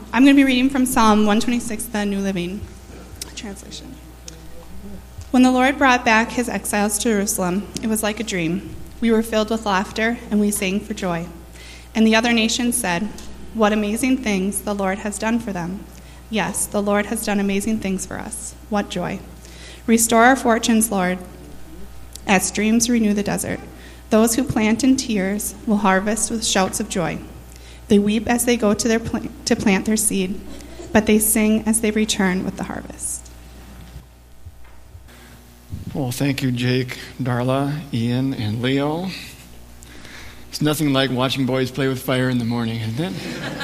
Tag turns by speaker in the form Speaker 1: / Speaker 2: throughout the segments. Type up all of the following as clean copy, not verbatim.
Speaker 1: I'm going to be reading from Psalm 126, the New Living Translation. When the Lord brought back his exiles to Jerusalem, it was like a dream. We were filled with laughter, and we sang for joy. And the other nations said, "What amazing things the Lord has done for them." Yes, the Lord has done amazing things for us. What joy. Restore our fortunes, Lord, as streams renew the desert. Those who plant in tears will harvest with shouts of joy. They weep as they go to plant their seed, but they sing as they return with the harvest.
Speaker 2: Well, thank you, Jake, Darla, Ian, and Leo. It's nothing like watching boys play with fire in the morning, isn't it?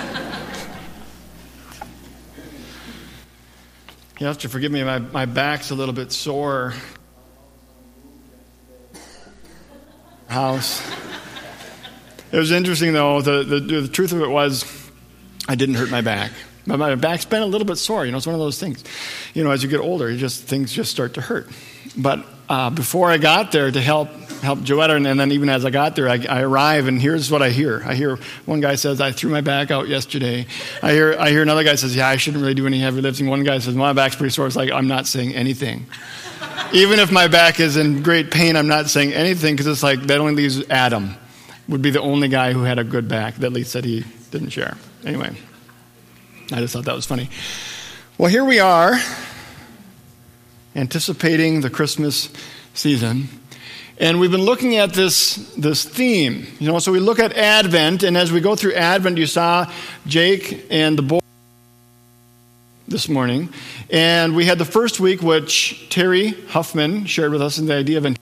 Speaker 2: You have to forgive me, my back's a little bit sore. House. It was interesting, though. The truth of it was I didn't hurt my back. But my back's been a little bit sore. It's one of those things. As you get older, things just start to hurt. But before I got there to help Joetta, and then even as I got there, I arrive, and here's what I hear. I hear one guy says, "I threw my back out yesterday." I hear another guy says, "Yeah, I shouldn't really do any heavy lifting." One guy says, "My back's pretty sore." It's like, I'm not saying anything. Even if my back is in great pain, I'm not saying anything, because it's like that only leaves Adam. Would be the only guy who had a good back that at least said he didn't share. Anyway, I just thought that was funny. Well, here we are, anticipating the Christmas season, and we've been looking at this theme. So we look at Advent, and as we go through Advent, you saw Jake and the boy this morning, and we had the first week, which Terry Huffman shared with us in the idea of.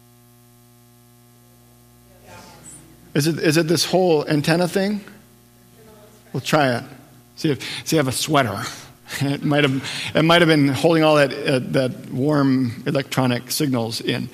Speaker 2: Is it this whole antenna thing? We'll try it. See if I have a sweater. It might have been holding all that warm electronic signals in.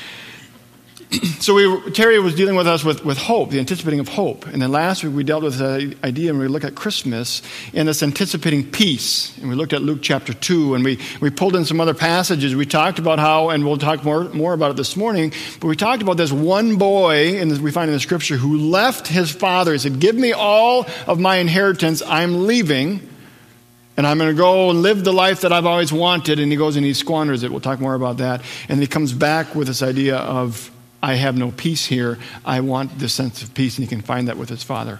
Speaker 2: So Terry was dealing with us with hope, the anticipating of hope. And then last week we dealt with the idea, and we looked at Christmas and this anticipating peace. And we looked at Luke chapter 2, and we pulled in some other passages. We talked about how, and we'll talk more about it this morning, but we talked about this one boy, and we find in the scripture, who left his father. He said, "Give me all of my inheritance. I'm leaving, and I'm going to go and live the life that I've always wanted." And he goes and he squanders it. We'll talk more about that. And he comes back with this idea of, "I have no peace here. I want this sense of peace." And he can find that with his father.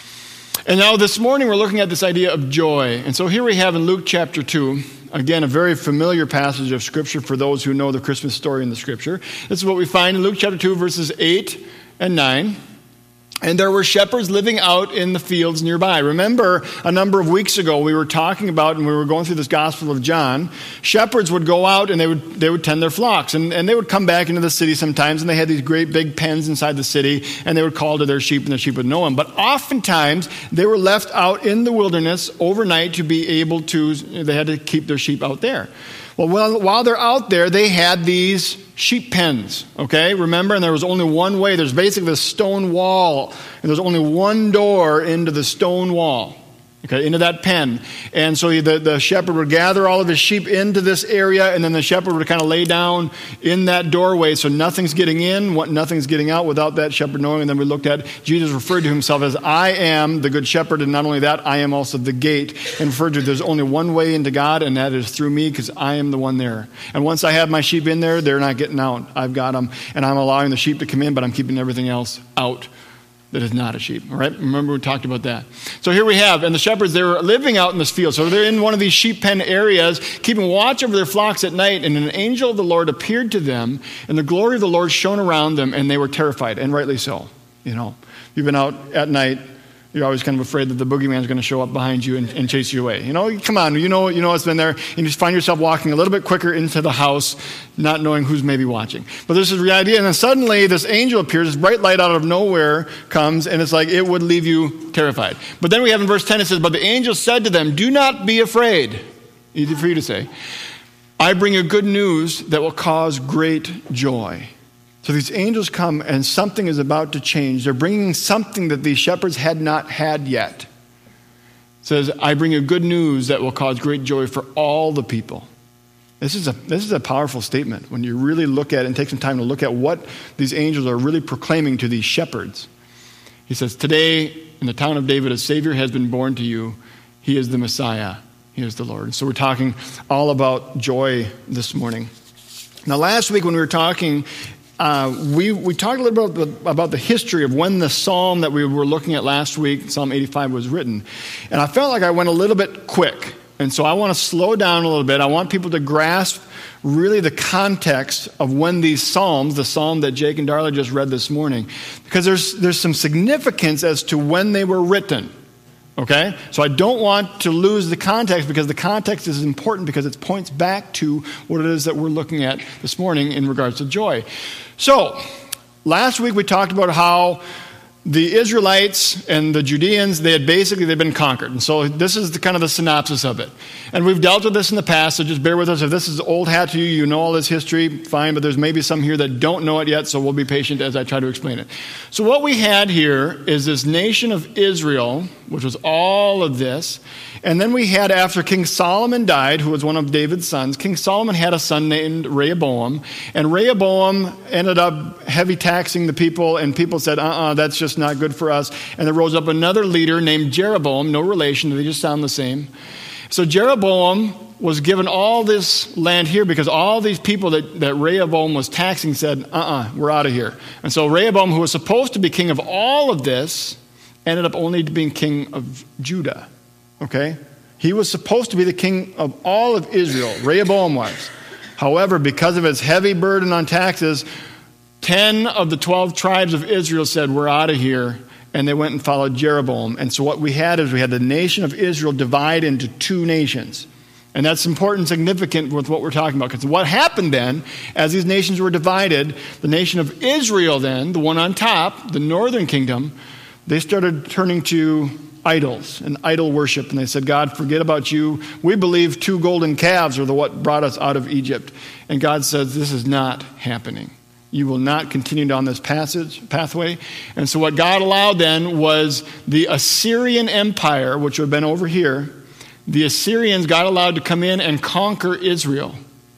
Speaker 2: And now this morning we're looking at this idea of joy. And so here we have in Luke chapter 2, again, a very familiar passage of Scripture for those who know the Christmas story in the Scripture. This is what we find in Luke chapter 2, verses 8 and 9. "And there were shepherds living out in the fields nearby." Remember, a number of weeks ago, we were talking about, and we were going through this Gospel of John, shepherds would go out and they would tend their flocks. And they would come back into the city sometimes, and they had these great big pens inside the city, and they would call to their sheep, and the sheep would know them. But oftentimes, they were left out in the wilderness overnight to be able to, they had to keep their sheep out there. Well, while they're out there, they had these sheep pens, okay? Remember, and there was only one way. There's basically this stone wall, and there's only one door into the stone wall, okay, into that pen. And so the shepherd would gather all of his sheep into this area, and then the shepherd would kind of lay down in that doorway, so nothing's getting in, nothing's getting out without that shepherd knowing. And then we looked at, Jesus referred to himself as, "I am the good shepherd," and not only that, "I am also the gate," and referred to there's only one way into God, and that is through me, because I am the one there. And once I have my sheep in there, they're not getting out. I've got them, and I'm allowing the sheep to come in, but I'm keeping everything else out that is not a sheep. All right? Remember, we talked about that. So here we have, and the shepherds, they were living out in this field. So they're in one of these sheep pen areas, keeping watch over their flocks at night, and an angel of the Lord appeared to them, and the glory of the Lord shone around them, and they were terrified, and rightly so. You've been out at night, you're always kind of afraid that the boogeyman's going to show up behind you and chase you away. Come on, you know it's been there, and you just find yourself walking a little bit quicker into the house, not knowing who's maybe watching. But this is the idea, and then suddenly this angel appears, this bright light out of nowhere comes, and it's like it would leave you terrified. But then we have in verse 10, it says, "But the angel said to them, 'Do not be afraid.'" Easy for you to say. "I bring you good news that will cause great joy." So these angels come, and something is about to change. They're bringing something that these shepherds had not had yet. It says, "I bring you good news that will cause great joy for all the people." This is a powerful statement when you really look at it and take some time to look at what these angels are really proclaiming to these shepherds. He says, "Today in the town of David a Savior has been born to you. he is the Messiah. He is the Lord. So we're talking all about joy this morning. Now, last week when we were talking, we talked a little bit about the history of when the psalm that we were looking at last week, Psalm 85, was written. And I felt like I went a little bit quick. And so I want to slow down a little bit. I want people to grasp really the context of when these psalms, the psalm that Jake and Darla just read this morning, because there's some significance as to when they were written. Okay? So I don't want to lose the context, because the context is important because it points back to what it is that we're looking at this morning in regards to joy. So, last week we talked about how the Israelites and the Judeans, they've been conquered. And so this is kind of the synopsis of it. And we've dealt with this in the past, so just bear with us. If this is old hat to you, you know all this history, fine, but there's maybe some here that don't know it yet, so we'll be patient as I try to explain it. So what we had here is this nation of Israel, which was all of this. And then we had, after King Solomon died, who was one of David's sons, King Solomon had a son named Rehoboam. And Rehoboam ended up heavy taxing the people, and people said, that's just not good for us. And there rose up another leader named Jeroboam, no relation, they just sound the same. So Jeroboam was given all this land here because all these people that Rehoboam was taxing said, we're out of here. And so Rehoboam, who was supposed to be king of all of this, ended up only being king of Judah. Okay? He was supposed to be the king of all of Israel. Rehoboam was. However, because of his heavy burden on taxes, 10 of the 12 tribes of Israel said, we're out of here. And they went and followed Jeroboam. And so what we had is we had the nation of Israel divide into two nations. And that's important and significant with what we're talking about. Because what happened then, as these nations were divided, the nation of Israel then, the one on top, the northern kingdom, they started turning to idols and idol worship. And they said, God, forget about you. We believe 2 golden calves are what brought us out of Egypt. And God says, this is not happening. You will not continue down this pathway. And so what God allowed then was the Assyrian Empire, which would have been over here. The Assyrians got allowed to come in and conquer Israel.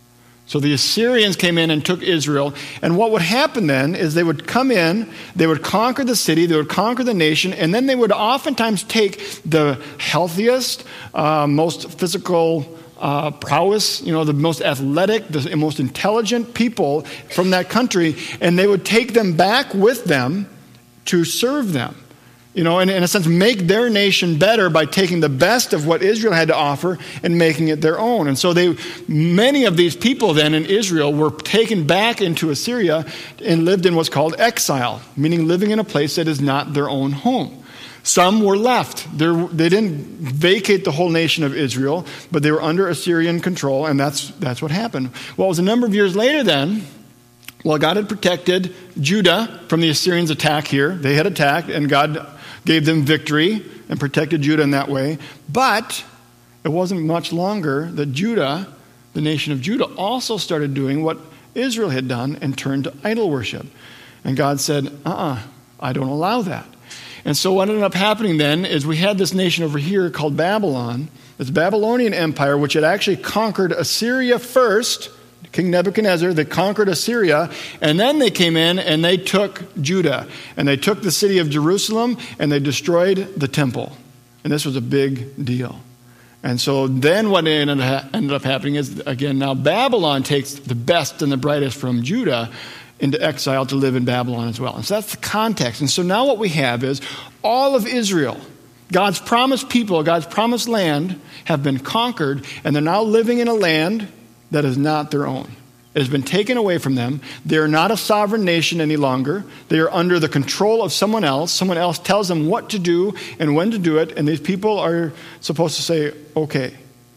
Speaker 2: So the Assyrians came in and took Israel. And what would happen then is they would come in, they would conquer the city, they would conquer the nation, and then they would oftentimes take the healthiest, most physical prowess, the most athletic, the most intelligent people from that country, and they would take them back with them to serve them. And in a sense, make their nation better by taking the best of what Israel had to offer and making it their own. And so many of these people then in Israel were taken back into Assyria and lived in what's called exile, meaning living in a place that is not their own home. Some were left. They didn't vacate the whole nation of Israel, but they were under Assyrian control, and that's what happened. Well, it was a number of years later then. Well, God had protected Judah from the Assyrians' attack here. They had attacked, and God gave them victory and protected Judah in that way. But it wasn't much longer that Judah, the nation of Judah, also started doing what Israel had done and turned to idol worship. And God said, I don't allow that. And so what ended up happening then is we had this nation over here called Babylon, this Babylonian empire, which had actually conquered Assyria first. King Nebuchadnezzar, they conquered Assyria, and then they came in and they took Judah. And they took the city of Jerusalem, and they destroyed the temple. And this was a big deal. And so then what ended up happening is, again, now Babylon takes the best and the brightest from Judah into exile to live in Babylon as well. And so that's the context. And so now what we have is all of Israel, God's promised people, God's promised land, have been conquered, and they're now living in a land that is not their own. It has been taken away from them. They are not a sovereign nation any longer. They are under the control of someone else. Someone else tells them what to do and when to do it, and these people are supposed to say, okay.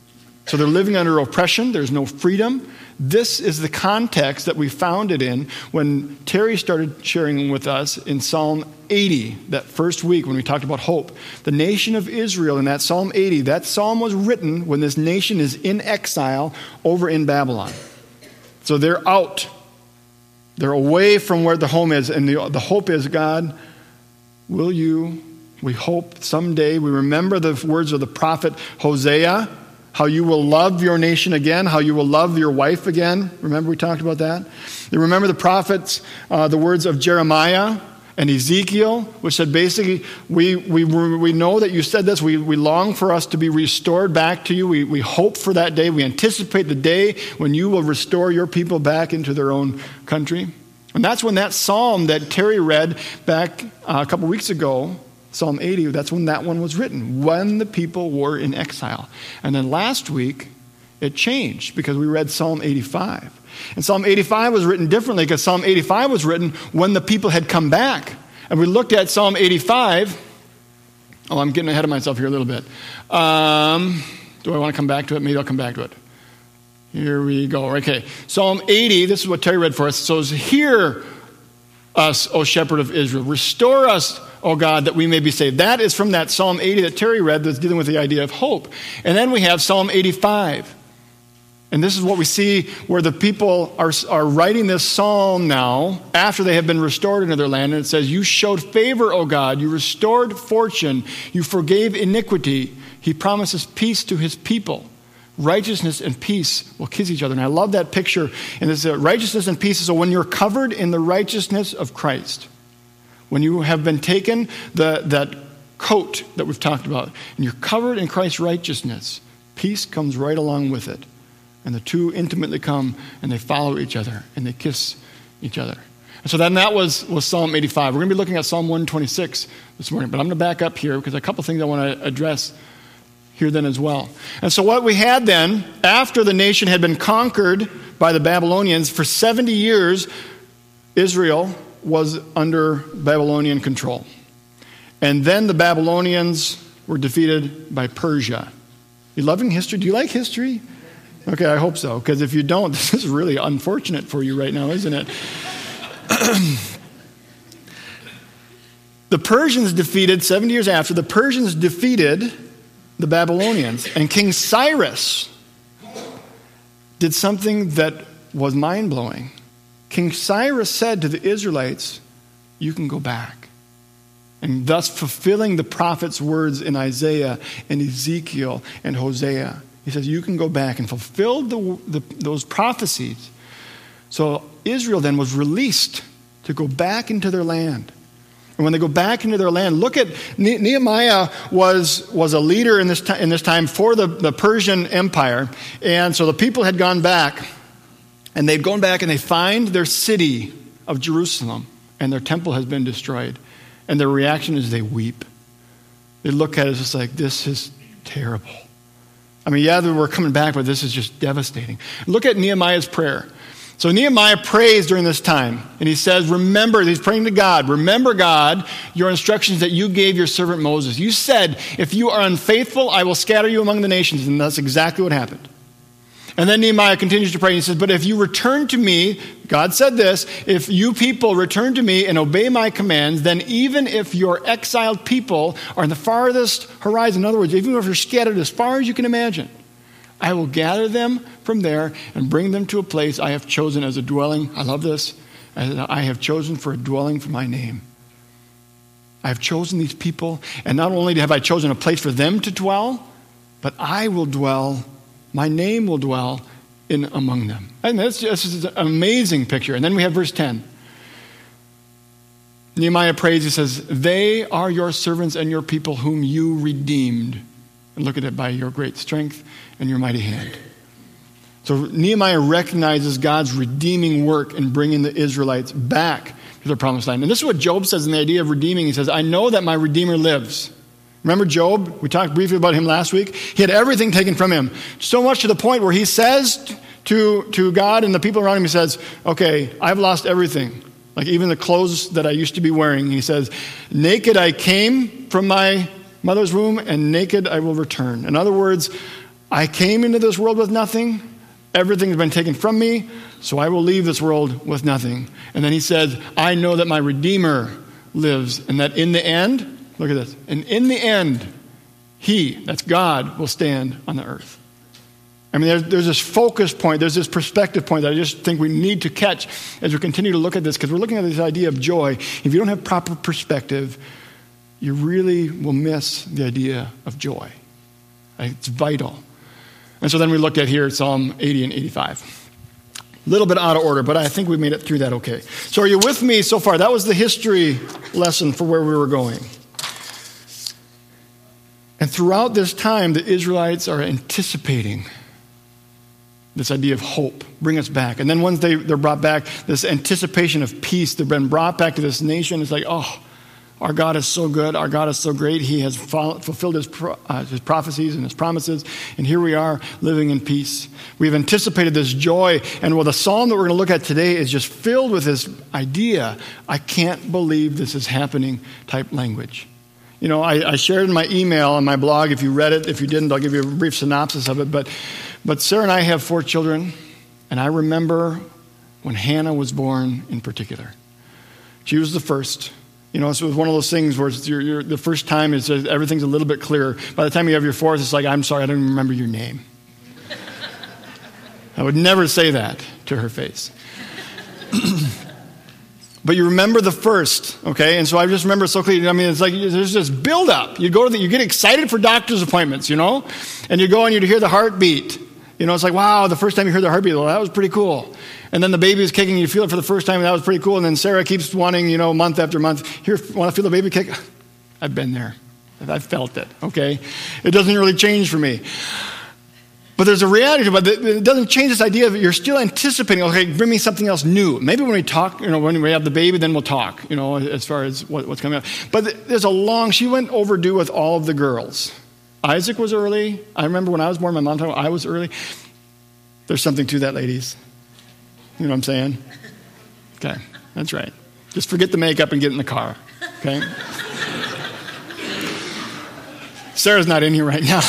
Speaker 2: So they're living under oppression. There's no freedom. This is the context that we found it in when Terry started sharing with us in Psalm 80, that first week when we talked about hope. The nation of Israel in that Psalm 80, that psalm was written when this nation is in exile over in Babylon. So they're out. They're away from where the home is. And the hope is, God, will you, we hope someday, we remember the words of the prophet Hosea, how you will love your nation again, how you will love your wife again. Remember we talked about that? You remember the prophets, the words of Jeremiah, and Ezekiel, which said basically, we know that you said this. We long for us to be restored back to you. We hope for that day. We anticipate the day when you will restore your people back into their own country. And that's when that psalm that Terry read back a couple weeks ago, Psalm 80, that's when that one was written, when the people were in exile. And then last week, it changed because we read Psalm 85. And Psalm 85 was written differently because Psalm 85 was written when the people had come back. And we looked at Psalm 85. Oh, I'm getting ahead of myself here a little bit. Do I want to come back to it? Maybe I'll come back to it. Here we go. Okay. Psalm 80, this is what Terry read for us. So hear us, O shepherd of Israel. Restore us, O God, that we may be saved. That is from that Psalm 80 that Terry read that's dealing with the idea of hope. And then we have Psalm 85. And this is what we see where the people are writing this psalm now after they have been restored into their land. And it says, you showed favor, O God. You restored fortune. You forgave iniquity. He promises peace to his people. Righteousness and peace will kiss each other. And I love that picture. And it's righteousness and peace. So when you're covered in the righteousness of Christ, when you have been taken, that coat that we've talked about, and you're covered in Christ's righteousness, peace comes right along with it. And the two intimately come and they follow each other and they kiss each other. And so then that was Psalm 85. We're going to be looking at Psalm 126 this morning. But I'm going to back up here because a couple things I want to address here then as well. And so what we had then, after the nation had been conquered by the Babylonians, for 70 years, Israel was under Babylonian control. And then the Babylonians were defeated by Persia. You loving history? Do you like history? Okay, I hope so, because if you don't, this is really unfortunate for you right now, isn't it? The Persians defeated, 70 years after, the Persians defeated the Babylonians. And King Cyrus did something that was mind-blowing. King Cyrus said to the Israelites, you can go back. And thus fulfilling the prophet's words in Isaiah and Ezekiel and Hosea. He says, you can go back and fulfill those prophecies. So Israel then was released to go back into their land. And when they go back into their land, look at Nehemiah was a leader in this time for the Persian Empire. And so the people had gone back, and they'd gone back and they find their city of Jerusalem, and their temple has been destroyed. And their reaction is they weep. They look at it just like, this is terrible. I mean, yeah, we're coming back, but this is just devastating. Look at Nehemiah's prayer. So Nehemiah prays during this time, and he says, remember, he's praying to God, remember, God, your instructions that you gave your servant Moses. You said, if you are unfaithful, I will scatter you among the nations, and that's exactly what happened. And then Nehemiah continues to pray, and he says, but if you return to me, God said this, if you people return to me and obey my commands, then even if your exiled people are in the farthest horizon, in other words, even if you're scattered as far as you can imagine, I will gather them from there and bring them to a place I have chosen as a dwelling. I love this. I have chosen for a dwelling for my name. I have chosen these people, and not only have I chosen a place for them to dwell, but I will dwell, my name will dwell in among them. And that's just an amazing picture. And then we have verse 10. Nehemiah prays, he says, they are your servants and your people whom you redeemed. And look at it, by your great strength and your mighty hand. So Nehemiah recognizes God's redeeming work in bringing the Israelites back to their promised land. And this is what Job says in the idea of redeeming. He says, I know that my Redeemer lives. Remember Job? We talked briefly about him last week. He had everything taken from him. So much to the point where he says to God and the people around him, he says, okay, I've lost everything. Like even the clothes that I used to be wearing. He says, naked I came from my mother's womb, and naked I will return. In other words, I came into this world with nothing. Everything has been taken from me, so I will leave this world with nothing. And then he says, I know that my Redeemer lives, and that in the end, look at this, and in the end, he, that's God, will stand on the earth. I mean, there's this focus point, there's this perspective point that I just think we need to catch as we continue to look at this, because we're looking at this idea of joy. If you don't have proper perspective, you really will miss the idea of joy. It's vital. And so then we looked at here Psalm 80 and 85. A little bit out of order, but I think we made it through that okay. So are you with me so far? That was the history lesson for where we were going. And throughout this time, the Israelites are anticipating this idea of hope, bring us back. And then once they're brought back, this anticipation of peace, they've been brought back to this nation. It's like, oh, our God is so good. Our God is so great. He has fulfilled his prophecies and his promises. And here we are living in peace. We've anticipated this joy. And the psalm that we're going to look at today is just filled with this idea, I can't believe this is happening type language. You know, I shared in my email on my blog. If you read it, if you didn't, I'll give you a brief synopsis of it. But Sarah and I have 4 children. And I remember when Hannah was born in particular. She was the first. You know, so it was one of those things where the first time everything's a little bit clearer. By the time you have your 4th, it's like, I'm sorry, I don't even remember your name. I would never say that to her face. But you remember the first, okay? And so I just remember so clearly. I mean, it's like there's this build-up. You get excited for doctor's appointments, you know? And you go and you hear the heartbeat. You know, it's like, wow, the first time you heard the heartbeat, well, that was pretty cool. And then the baby is kicking, you feel it for the first time, and that was pretty cool. And then Sarah keeps wanting, you know, month after month, here, want to feel the baby kick? I've been there. I've felt it, okay? It doesn't really change for me. But there's a reality to it. It doesn't change this idea of you're still anticipating, okay, bring me something else new. Maybe when we talk, you know, when we have the baby, then we'll talk, you know, as far as what's coming up. But there's she went overdue with all of the girls. Isaac was early. I remember when I was born, my mom told me I was early. There's something to that, ladies. You know what I'm saying? Okay, that's right. Just forget the makeup and get in the car, okay? Sarah's not in here right now.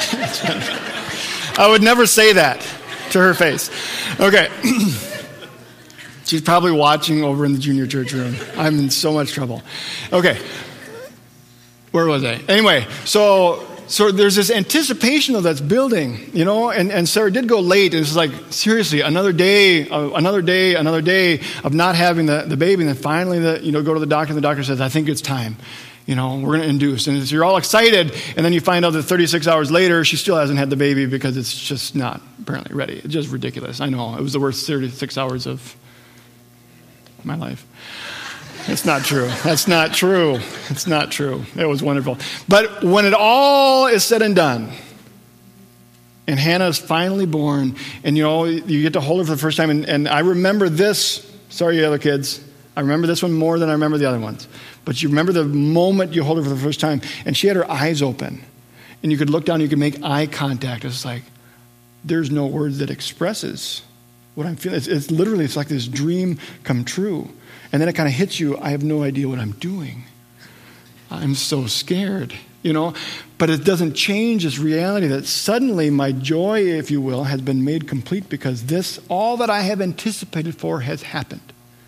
Speaker 2: I would never say that to her face. Okay. She's probably watching over in the junior church room. I'm in so much trouble. Okay. Where was I? Anyway, so there's this anticipation of that's building, you know, and Sarah did go late. It's like, seriously, another day of not having the baby. And then finally, go to the doctor, and the doctor says, I think it's time. You know, we're going to induce. And so you're all excited, and then you find out that 36 hours later, she still hasn't had the baby because it's just not apparently ready. It's just ridiculous. I know. It was the worst 36 hours of my life. It's not true. That's not true. It's not true. It was wonderful. But when it all is said and done, and Hannah is finally born, and, you know, you get to hold her for the first time, and I remember this. Sorry, other kids. I remember this one more than I remember the other ones. But you remember the moment you hold her for the first time, and she had her eyes open. And you could look down, and you could make eye contact. It's like, there's no words that expresses what I'm feeling. It's literally, it's like this dream come true. And then it kind of hits you, I have no idea what I'm doing. I'm so scared, you know. But it doesn't change this reality that suddenly my joy, if you will, has been made complete because this, all that I have anticipated for has happened.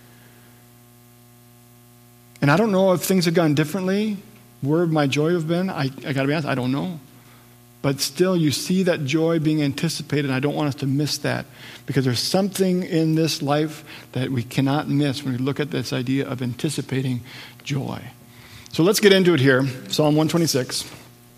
Speaker 2: And I don't know if things have gone differently, where my joy have been. I got to be honest, I don't know. But still, you see that joy being anticipated, and I don't want us to miss that because there's something in this life that we cannot miss when we look at this idea of anticipating joy. So let's get into it here. Psalm 126,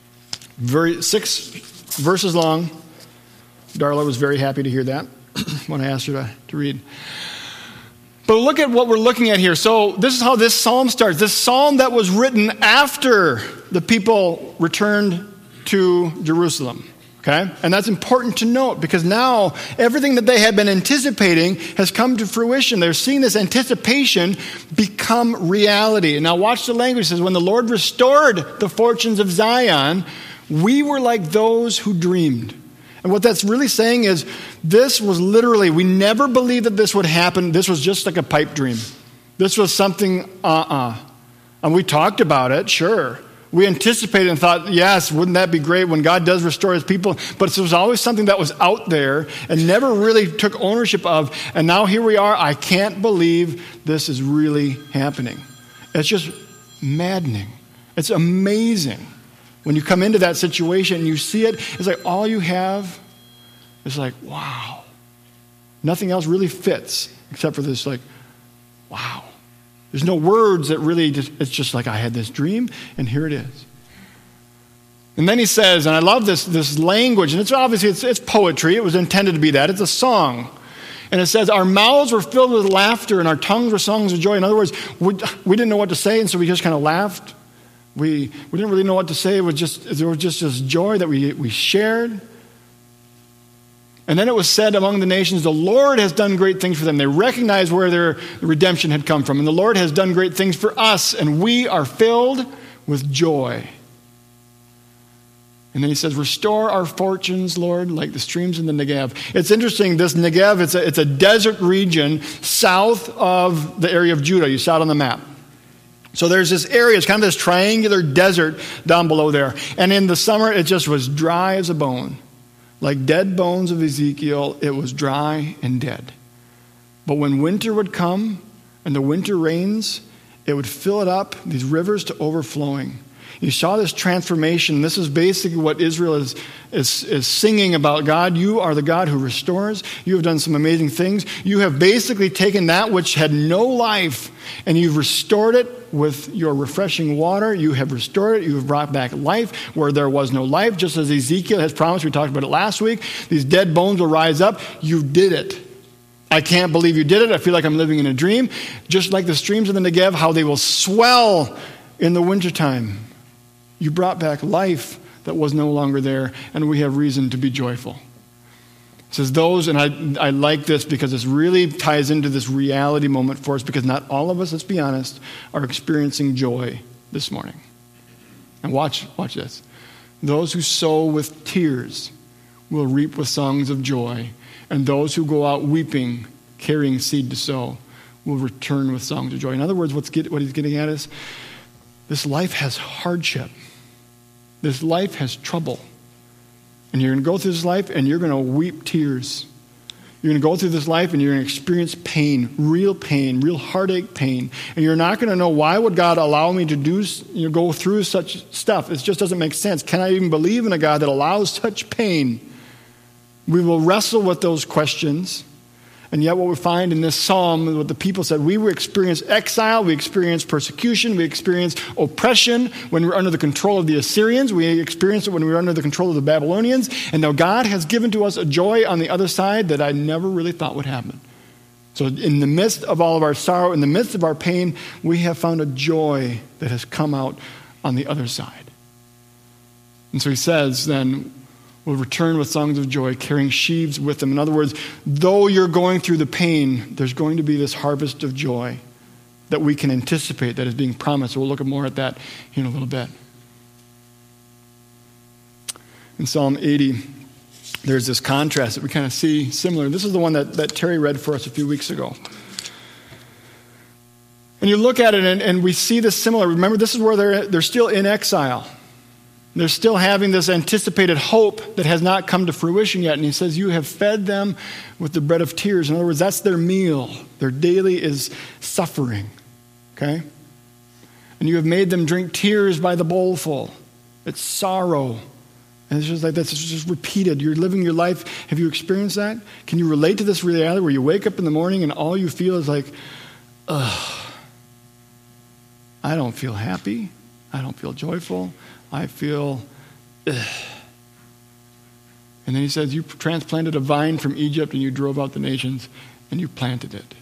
Speaker 2: 6 verses long. Darla was very happy to hear that when I asked her to read. But look at what we're looking at here. So this is how this psalm starts. This psalm that was written after the people returned to Jerusalem. Okay? And that's important to note because now everything that they had been anticipating has come to fruition. They're seeing this anticipation become reality. And now watch the language. It says, when the Lord restored the fortunes of Zion, we were like those who dreamed. And what that's really saying is this was literally, we never believed that this would happen. This was just like a pipe dream. This was something, And we talked about it, sure. We anticipated and thought, yes, wouldn't that be great when God does restore his people? But it was always something that was out there and never really took ownership of. And now here we are. I can't believe this is really happening. It's just maddening. It's amazing. When you come into that situation and you see it, it's like all you have is like, wow. Nothing else really fits except for this, like, wow. There's no words that really, it's just like I had this dream and here it is. And then he says, and I love this language, and it's obviously, it's poetry. It was intended to be that. It's a song. And it says, our mouths were filled with laughter and our tongues were songs of joy. In other words, we didn't know what to say, and so we just kind of laughed. We didn't really know what to say. There was just this joy that we shared. And then it was said among the nations, the Lord has done great things for them. They recognized where their redemption had come from. And the Lord has done great things for us, and we are filled with joy. And then he says, restore our fortunes, Lord, like the streams in the Negev. It's interesting, this Negev, it's a desert region south of the area of Judah. You saw it on the map. So there's this area, it's kind of this triangular desert down below there. And in the summer, it just was dry as a bone. Like dead bones of Ezekiel, it was dry and dead. But when winter would come and the winter rains, it would fill it up, these rivers to overflowing. You saw this transformation. This is basically what Israel is singing about. God, you are the God who restores. You have done some amazing things. You have basically taken that which had no life and you've restored it with your refreshing water. You have restored it. You have brought back life where there was no life. Just as Ezekiel has promised, we talked about it last week, these dead bones will rise up. You did it. I can't believe you did it. I feel like I'm living in a dream. Just like the streams of the Negev, how they will swell in the wintertime. You brought back life that was no longer there, and we have reason to be joyful. It says those, and I like this because this really ties into this reality moment for us, because not all of us, let's be honest, are experiencing joy this morning. And watch this. Those who sow with tears will reap with songs of joy, and those who go out weeping, carrying seed to sow, will return with songs of joy. In other words, what he's getting at is, this life has hardship. This life has trouble. And you're going to go through this life and you're going to weep tears. You're going to go through this life and you're going to experience pain, real heartache pain. And you're not going to know, why would God allow me to go through such stuff? It just doesn't make sense. Can I even believe in a God that allows such pain? We will wrestle with those questions. And yet what we find in this psalm, what the people said, we experience exile, we experience persecution, we experience oppression when we're under the control of the Assyrians, we experience it when we're under the control of the Babylonians, and now God has given to us a joy on the other side that I never really thought would happen. So in the midst of all of our sorrow, in the midst of our pain, we have found a joy that has come out on the other side. And so he says then, will return with songs of joy, carrying sheaves with them. In other words, though you're going through the pain, there's going to be this harvest of joy that we can anticipate that is being promised. So we'll look more at that in a little bit. In Psalm 80, there's this contrast that we kind of see similar. This is the one that Terry read for us a few weeks ago. And you look at it and we see this similar. Remember, this is where they're still in exile. They're still having this anticipated hope that has not come to fruition yet. And he says, you have fed them with the bread of tears. In other words, that's their meal. Their daily is suffering. Okay? And you have made them drink tears by the bowlful. It's sorrow. And it's just like that's just repeated. You're living your life. Have you experienced that? Can you relate to this reality where you wake up in the morning and all you feel is like, ugh, I don't feel happy. I don't feel joyful. I feel, ugh. And then he says, you transplanted a vine from Egypt and you drove out the nations and you planted it.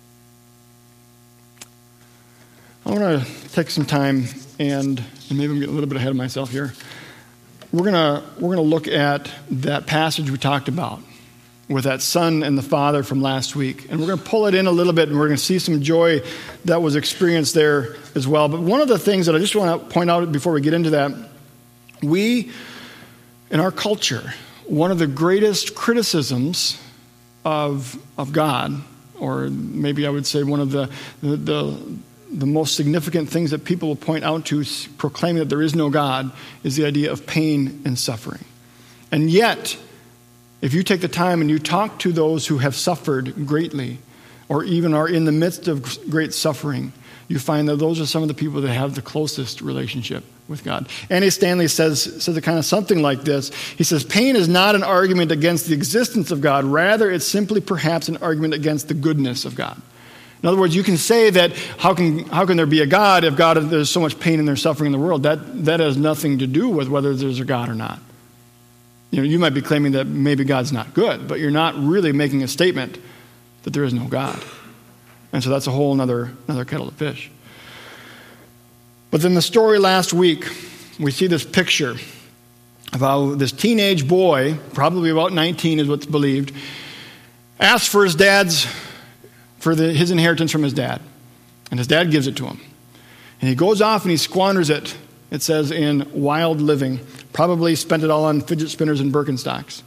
Speaker 2: I want to take some time and maybe I'm getting a little bit ahead of myself here. We're gonna look at that passage we talked about with that son and the father from last week. And we're going to pull it in a little bit, and we're going to see some joy that was experienced there as well. But one of the things that I just want to point out before we get into that, we, in our culture, one of the greatest criticisms of God, or maybe I would say one of the most significant things that people will point out to proclaiming that there is no God, is the idea of pain and suffering. And yet, if you take the time and you talk to those who have suffered greatly, or even are in the midst of great suffering, you find that those are some of the people that have the closest relationship with God. Andy Stanley says it kind of something like this. He says, pain is not an argument against the existence of God. Rather, it's simply perhaps an argument against the goodness of God. In other words, you can say that how can there be a God if there's so much pain and there's suffering in the world? That has nothing to do with whether there's a God or not. You know, you might be claiming that maybe God's not good, but you're not really making a statement that there is no God. And so that's a whole another kettle of fish. But then the story last week, we see this picture of how this teenage boy, probably about 19 is what's believed, asks for his inheritance from his dad. And his dad gives it to him. And he goes off and he squanders it, it says, in wild living. Probably spent it all on fidget spinners and Birkenstocks.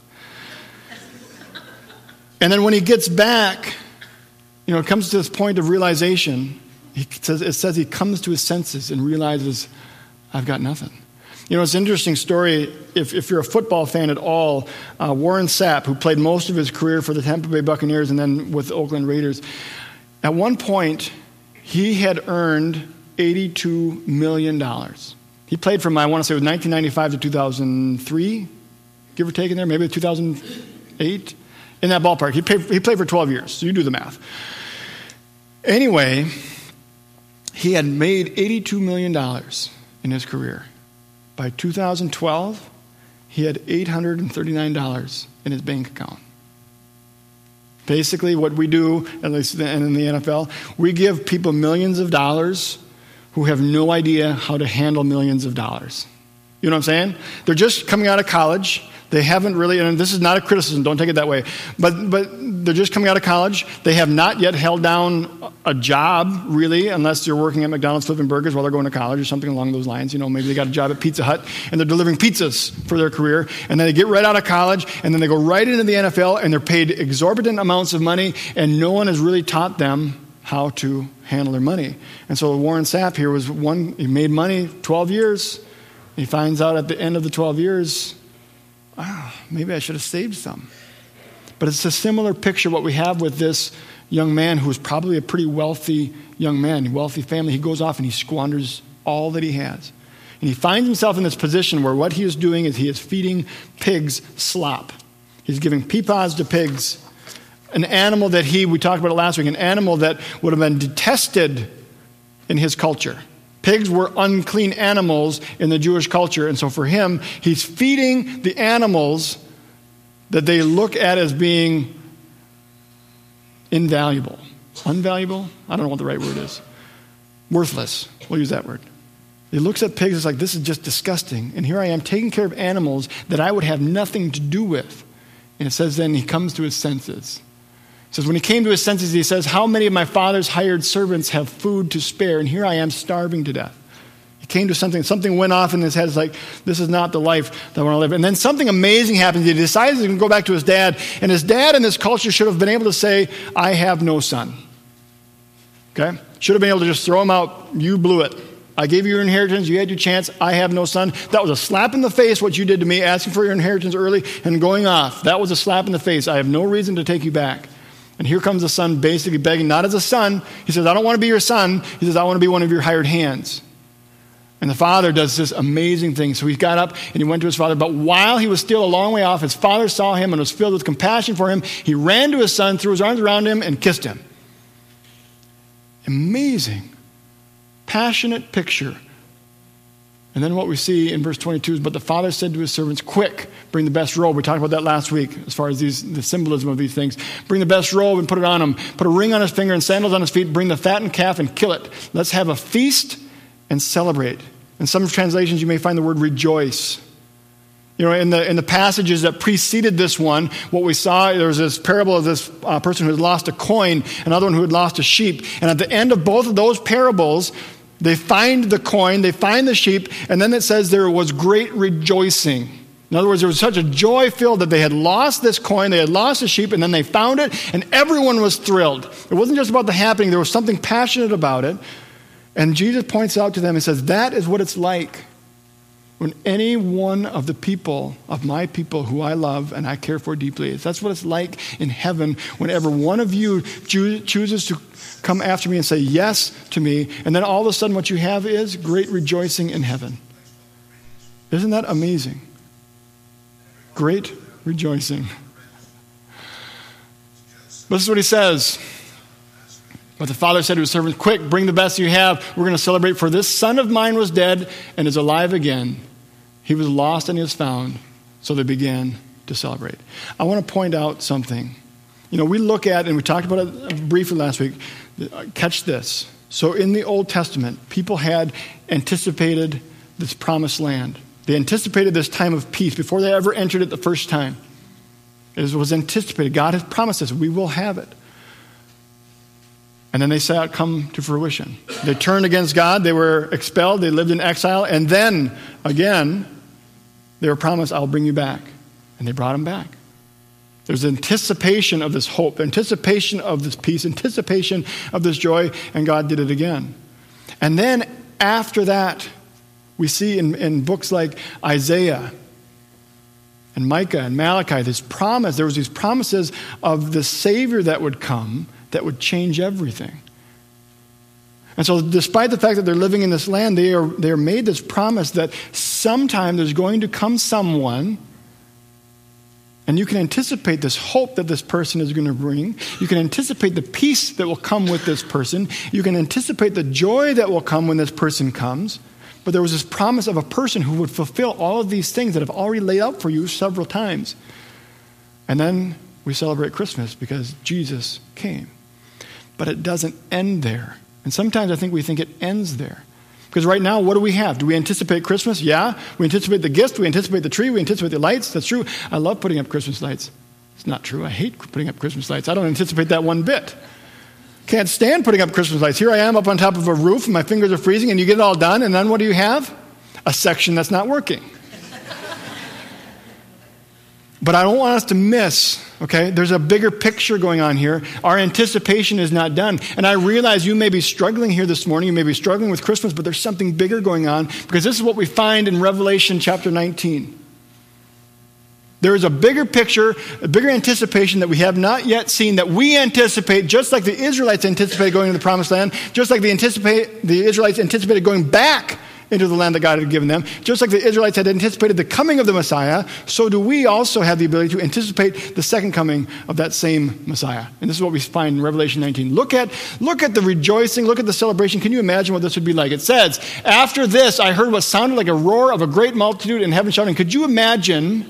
Speaker 2: And then when he gets back, it comes to this point of realization. It says he comes to his senses and realizes, I've got nothing. It's an interesting story. If you're a football fan at all, Warren Sapp, who played most of his career for the Tampa Bay Buccaneers and then with the Oakland Raiders, at one point, he had earned $82 million. He played from, I want to say, it was 1995 to 2003, give or take in there, maybe 2008, in that ballpark. He played for 12 years, so you do the math. Anyway, he had made $82 million in his career. By 2012, he had $839 in his bank account. Basically, what we do, at least in the NFL, we give people millions of dollars who have no idea how to handle millions of dollars. You know what I'm saying? They're just coming out of college. They haven't really, and this is not a criticism, don't take it that way, but they're just coming out of college. They have not yet held down a job, really, unless you're working at McDonald's flipping burgers while they're going to college or something along those lines. Maybe they got a job at Pizza Hut, and they're delivering pizzas for their career, and then they get right out of college, and then they go right into the NFL, and they're paid exorbitant amounts of money, and no one has really taught them how to handle their money. And so Warren Sapp here was he made money 12 years. He finds out at the end of the 12 years, maybe I should have saved some. But it's a similar picture what we have with this young man who is probably a pretty wealthy young man, wealthy family. He goes off and he squanders all that he has. And he finds himself in this position where what he is doing is he is feeding pigs slop. He's giving peepaws to pigs, an animal that we talked about it last week, an animal that would have been detested in his culture. Pigs were unclean animals in the Jewish culture. And so for him, he's feeding the animals that they look at as being invaluable. Unvaluable? I don't know what the right word is. Worthless. We'll use that word. He looks at pigs, it's like, this is just disgusting. And here I am taking care of animals that I would have nothing to do with. And it says then he comes to his senses. It says, when he came to his senses, he says, how many of my father's hired servants have food to spare? And here I am starving to death. He came to something went off in his head. It's like, this is not the life that I want to live. And then something amazing happens. He decides he's going to go back to his dad. And his dad in this culture should have been able to say, I have no son. Okay? Should have been able to just throw him out. You blew it. I gave you your inheritance. You had your chance. I have no son. That was a slap in the face, what you did to me, asking for your inheritance early and going off. That was a slap in the face. I have no reason to take you back. And here comes the son basically begging, not as a son. He says, I don't want to be your son. He says, I want to be one of your hired hands. And the father does this amazing thing. So he got up and he went to his father. But while he was still a long way off, his father saw him and was filled with compassion for him. He ran to his son, threw his arms around him, and kissed him. Amazing, passionate picture. And then what we see in verse 22 is, but the father said to his servants, quick, bring the best robe. We talked about that last week as far as the symbolism of these things. Bring the best robe and put it on him. Put a ring on his finger and sandals on his feet. Bring the fattened calf and kill it. Let's have a feast and celebrate. In some translations, you may find the word rejoice. In the passages that preceded this one, what we saw, there was this parable of this person who had lost a coin, another one who had lost a sheep. And at the end of both of those parables, they find the coin, they find the sheep, and then it says there was great rejoicing. In other words, there was such a joy filled that they had lost this coin, they had lost the sheep, and then they found it, and everyone was thrilled. It wasn't just about the happening, there was something passionate about it. And Jesus points out to them and says, that is what it's like when any one of the people, of my people who I love and I care for deeply, that's what it's like in heaven whenever one of you chooses to come after me and say yes to me, and then all of a sudden what you have is great rejoicing in heaven. Isn't that amazing? Great rejoicing. This is what he says. But the father said to his servants, quick, bring the best you have. We're going to celebrate, for this son of mine was dead and is alive again. He was lost and he is found. So they began to celebrate. I want to point out something. we look at, and we talked about it briefly last week, catch this. So in the Old Testament, people had anticipated this promised land. They anticipated this time of peace before they ever entered it the first time. It was anticipated. God has promised us, we will have it. And then they saw it come to fruition. They turned against God. They were expelled. They lived in exile. And then, again, they were promised, I'll bring you back. And they brought them back. There's anticipation of this hope, anticipation of this peace, anticipation of this joy, and God did it again. And then after that, we see in books like Isaiah and Micah and Malachi, there was these promises of the Savior that would come that would change everything. And so despite the fact that they're living in this land, they are made this promise that sometime there's going to come someone, and you can anticipate this hope that this person is going to bring. You can anticipate the peace that will come with this person. You can anticipate the joy that will come when this person comes. But there was this promise of a person who would fulfill all of these things that have already laid out for you several times. And then we celebrate Christmas because Jesus came. But it doesn't end there. And sometimes I think we think it ends there. Because right now, what do we have? Do we anticipate Christmas? Yeah. We anticipate the gifts. We anticipate the tree. We anticipate the lights. That's true. I love putting up Christmas lights. It's not true. I hate putting up Christmas lights. I don't anticipate that one bit. Can't stand putting up Christmas lights. Here I am up on top of a roof, and my fingers are freezing, and you get it all done, and then what do you have? A section that's not working. But I don't want us to miss, okay? There's a bigger picture going on here. Our anticipation is not done. And I realize you may be struggling here this morning. You may be struggling with Christmas, but there's something bigger going on, because this is what we find in Revelation chapter 19. There is a bigger picture, a bigger anticipation that we have not yet seen, that we anticipate, just like the Israelites anticipated going into the promised land, just like the Israelites anticipated going back into the land that God had given them, just like the Israelites had anticipated the coming of the Messiah, so do we also have the ability to anticipate the second coming of that same Messiah. And this is what we find in Revelation 19. Look at the rejoicing, look at the celebration. Can you imagine what this would be like? It says, after this, I heard what sounded like a roar of a great multitude in heaven shouting. Could you imagine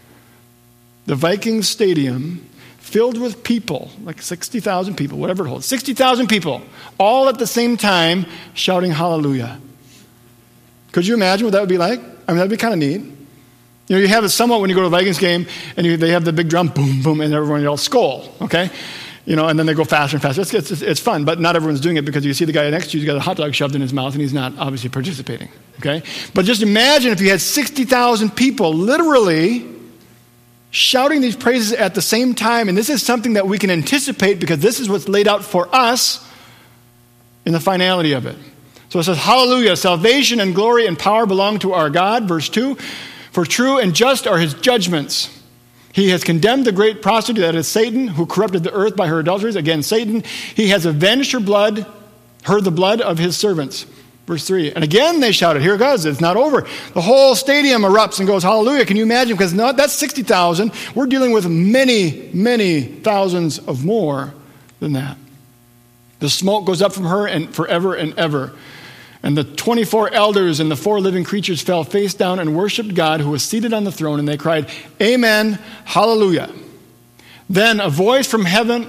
Speaker 2: the Vikings stadium filled with people, like 60,000 people, whatever it holds, 60,000 people, all at the same time shouting hallelujah? Could you imagine what that would be like? I mean, that'd be kind of neat. You have it somewhat when you go to a Vikings game, and they have the big drum, boom, boom, and everyone yells, "Skol," okay? And then they go faster and faster. It's fun, but not everyone's doing it, because you see the guy next to you, he's got a hot dog shoved in his mouth, and he's not obviously participating, okay? But just imagine if you had 60,000 people literally shouting these praises at the same time, and this is something that we can anticipate because this is what's laid out for us in the finality of it. So it says, hallelujah, salvation and glory and power belong to our God. Verse 2, for true and just are his judgments. He has condemned the great prostitute, that is Satan, who corrupted the earth by her adulteries. Again, Satan. He has avenged her the blood of his servants. Verse 3, and again they shouted, here it goes, it's not over. The whole stadium erupts and goes, hallelujah. Can you imagine? Because that's 60,000. We're dealing with many, many thousands of more than that. The smoke goes up from her and forever and ever. And the 24 elders and the 4 living creatures fell face down and worshiped God who was seated on the throne, and they cried, amen, hallelujah. Then a voice came from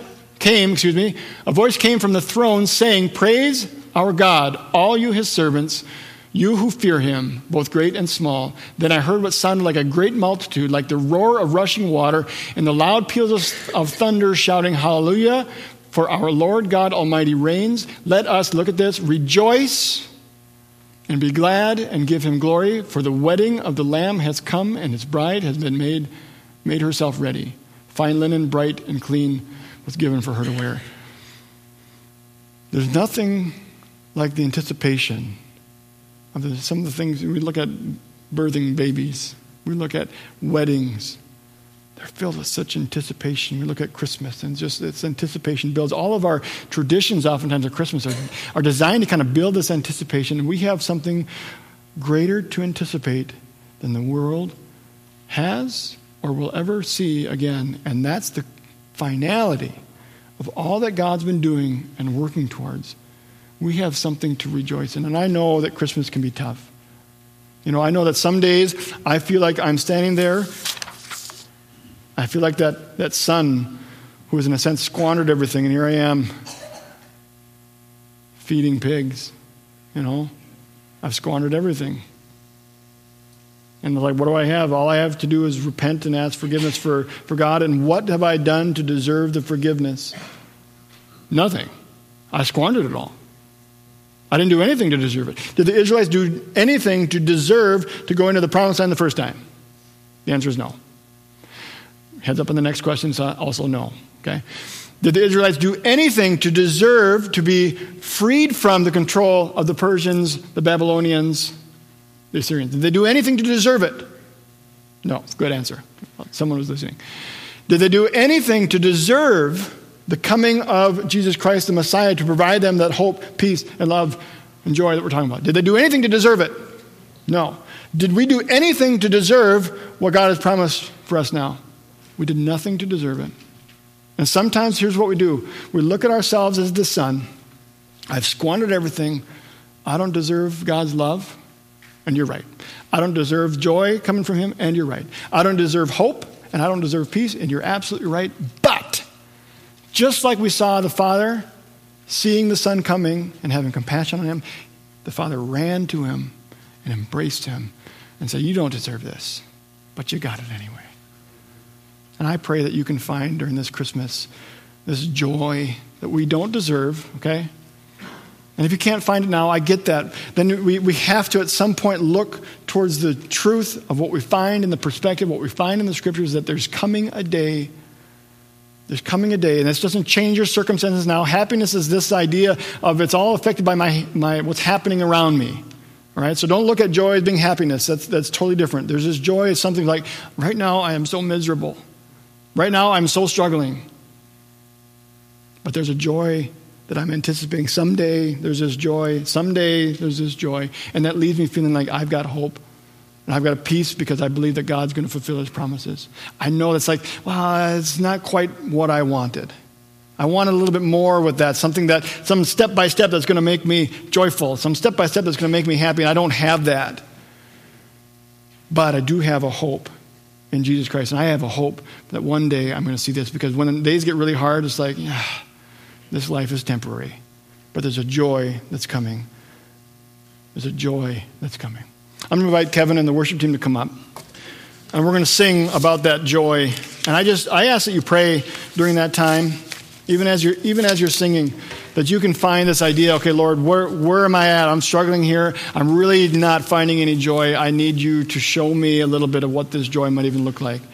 Speaker 2: the throne saying, praise our God, all you his servants, you who fear him, both great and small. Then I heard what sounded like a great multitude, like the roar of rushing water, and the loud peals of thunder shouting, hallelujah, for our Lord God Almighty reigns. Let us, look at this, rejoice and be glad and give him glory, for the wedding of the Lamb has come, and his bride has been made herself ready. Fine linen, bright and clean, was given for her to wear. There's nothing like the anticipation of some of the things. We look at birthing babies. We look at weddings. They're filled with such anticipation. We look at Christmas, and just its anticipation builds. All of our traditions oftentimes at Christmas are designed to kind of build this anticipation, and we have something greater to anticipate than the world has or will ever see again, and that's the finality of all that God's been doing and working towards. We have something to rejoice in, and I know that Christmas can be tough. I know that some days I feel like I'm standing there. I feel like that son who has in a sense squandered everything, and here I am feeding pigs, I've squandered everything. And they're like, what do I have? All I have to do is repent and ask forgiveness for God. And what have I done to deserve the forgiveness? Nothing. I squandered it all. I didn't do anything to deserve it. Did the Israelites do anything to deserve to go into the promised land the first time? The answer is no. Heads up on the next question, so also no. Okay. Did the Israelites do anything to deserve to be freed from the control of the Persians, the Babylonians, the Assyrians? Did they do anything to deserve it? No. Good answer. Someone was listening. Did they do anything to deserve the coming of Jesus Christ, the Messiah, to provide them that hope, peace, and love and joy that we're talking about? Did they do anything to deserve it? No. Did we do anything to deserve what God has promised for us now? We did nothing to deserve it. And sometimes here's what we do. We look at ourselves as the son. I've squandered everything. I don't deserve God's love. And you're right. I don't deserve joy coming from him. And you're right. I don't deserve hope. And I don't deserve peace. And you're absolutely right. But just like we saw the Father seeing the Son coming and having compassion on him, the Father ran to him and embraced him and said, you don't deserve this, but you got it anyway. And I pray that you can find during this Christmas this joy that we don't deserve, okay? And if you can't find it now, I get that. Then we have to at some point look towards the truth of what we find in the perspective, what we find in the scriptures, that there's coming a day. There's coming a day, and this doesn't change your circumstances now. Happiness is this idea of it's all affected by my what's happening around me. All right, so don't look at joy as being happiness. That's totally different. There's this joy as something like, right now I am so miserable. Right now I'm so struggling. But there's a joy that I'm anticipating. Someday there's this joy. Someday there's this joy. And that leaves me feeling like I've got hope. And I've got a peace because I believe that God's going to fulfill his promises. I know it's like, well, it's not quite what I wanted. I wanted a little bit more with that, some step by step that's going to make me joyful, some step by step that's going to make me happy, and I don't have that. But I do have a hope in Jesus Christ, and I have a hope that one day I'm going to see this, because when the days get really hard, it's like, this life is temporary. But there's a joy that's coming. There's a joy that's coming. I'm going to invite Kevin and the worship team to come up, and we're going to sing about that joy. And I ask that you pray during that time, even as you're singing, that you can find this idea, okay, Lord, where am I at? I'm struggling here. I'm really not finding any joy. I need you to show me a little bit of what this joy might even look like.